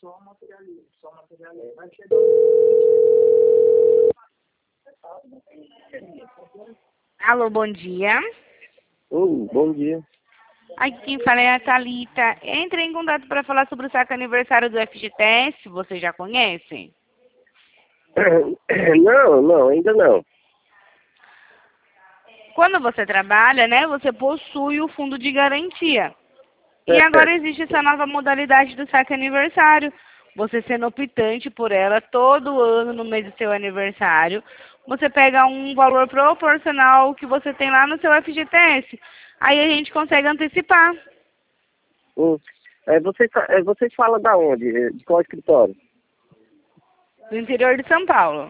Alô, bom dia. Bom dia. Aqui quem fala é a Thalita. Entrei em contato para falar sobre o saque aniversário do FGTS. Você já conhece? Não, ainda não. Quando você trabalha, né, você possui o fundo de garantia. E agora existe essa nova modalidade do saque aniversário. Você sendo optante por ela todo ano no mês do seu aniversário, você pega um valor proporcional que você tem lá no seu FGTS. Aí a gente consegue antecipar. Vocês falam da onde? De qual escritório? Do interior de São Paulo.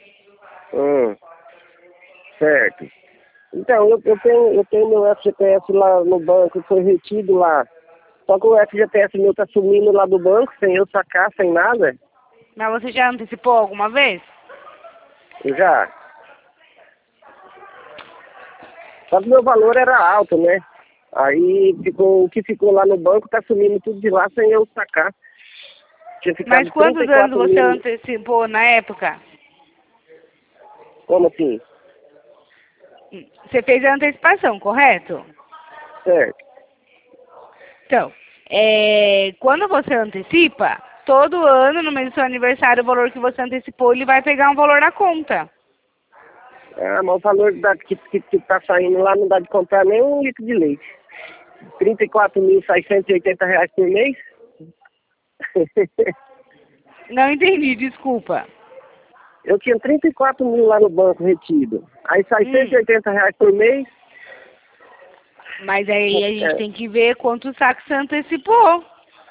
Certo. Então, eu tenho meu FGTS lá no banco, foi retido lá. Só que o FGTS meu tá sumindo lá do banco, sem eu sacar, sem nada. Mas você já antecipou alguma vez? Já. Só que meu valor era alto, né? Aí o que ficou lá no banco tá sumindo tudo de lá sem eu sacar. Tinha ficado Mas quantos 34 anos você mil. antecipou na época? Como assim? Você fez a antecipação, correto? Certo. Então, quando você antecipa, todo ano, no mês do seu aniversário, o valor que você antecipou, ele vai pegar um valor na conta. Ah, mas o valor que tá saindo lá não dá de comprar nem um litro de leite. R$ 34.680 por mês? Não entendi, desculpa. Eu tinha 34 mil lá no banco retido. Aí sai R$ 180 por mês. Mas aí a gente tem que ver quantos sacos você antecipou.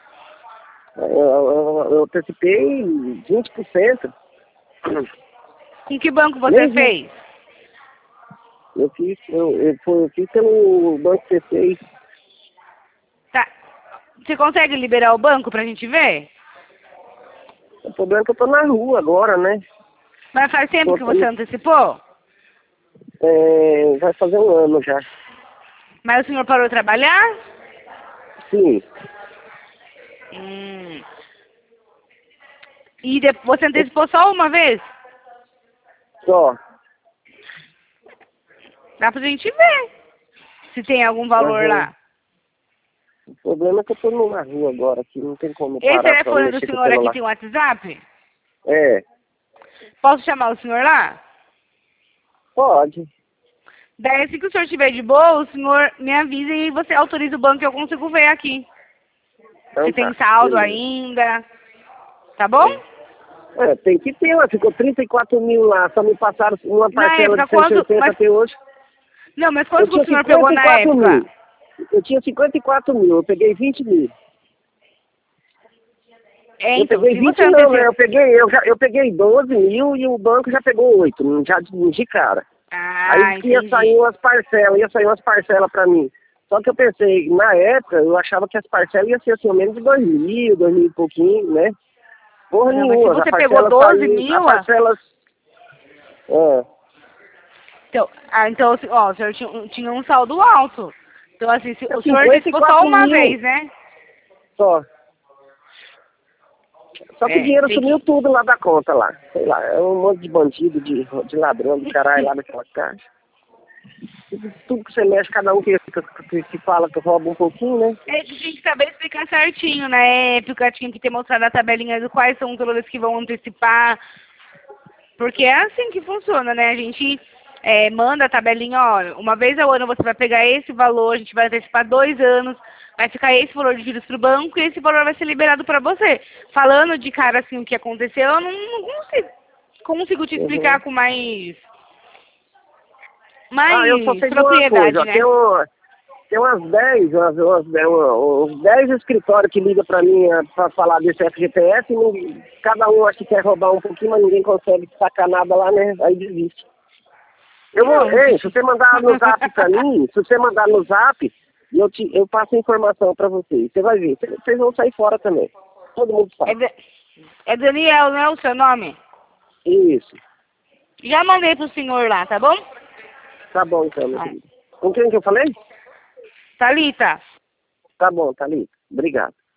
Eu antecipei 20%. Com que banco você fez? Eu fiz pelo Banco C6. Tá. Você consegue liberar o banco pra gente ver? O problema é que eu tô na rua agora, né? Mas faz tempo que você antecipou? Vai fazer um ano já. Mas o senhor parou de trabalhar? Sim. E você antecipou só uma vez? Só. Dá pra gente ver se tem algum valor lá. O problema é que eu tô na rua agora, aqui não tem como Esse parar pra telefone do mexer com o senhor aqui celular. tem WhatsApp? É. Posso chamar o senhor lá? Pode. Daí, assim que o senhor estiver de boa, o senhor me avisa e você autoriza o banco que eu consigo ver aqui. Então, se tem saldo ainda. Tá bom? Tem que ter, ficou 34 mil lá, só me passaram uma parcela de 180 até hoje. Não, mas quanto que o senhor pegou na época? Eu tinha 54 mil, eu peguei 20 mil. Então, eu peguei 20 não, né? Eu peguei 12 mil e o banco já pegou 8, já de cara. Aí ia sair umas parcelas pra mim. Só que eu pensei, na época, eu achava que as parcelas iam ser assim, ao menos de 2 mil e pouquinho, né? Porra não, nenhuma. mas se você pegou 12 mil... Então, ó, o senhor tinha um saldo alto. Então, assim, o senhor antecipou só uma vez, né? Só que o dinheiro sumiu tudo lá da conta lá. Sei lá, é um monte de bandido, de ladrão, de caralho lá naquela caixa. Tudo que você mexe, cada um que fala que rouba um pouquinho, né? A gente tem que saber explicar certinho, na época, tinha que ter mostrado a tabelinha de quais são os valores que vão antecipar. Porque é assim que funciona, né? A gente manda a tabelinha, ó, uma vez ao ano você vai pegar esse valor, a gente vai antecipar 2 anos, vai ficar esse valor de juros pro banco e esse valor vai ser liberado para você. Falando de cara assim o que aconteceu, eu não consigo te explicar com mais eu só sei propriedade, de uma coisa, né? Tem uns 10 escritórios que ligam pra mim pra falar desse FGTS e cada um acha que quer roubar um pouquinho, mas ninguém consegue sacar nada lá, né? Aí desiste. Se você mandar no zap pra mim, eu passo a informação pra vocês. Você vai ver, vocês vão sair fora também. Todo mundo sabe. É Daniel, não é o seu nome? Isso. Já mandei pro senhor lá, tá bom? Tá bom, então, meu querido. Com quem que eu falei? Thalita. Tá bom, Thalita. Obrigado.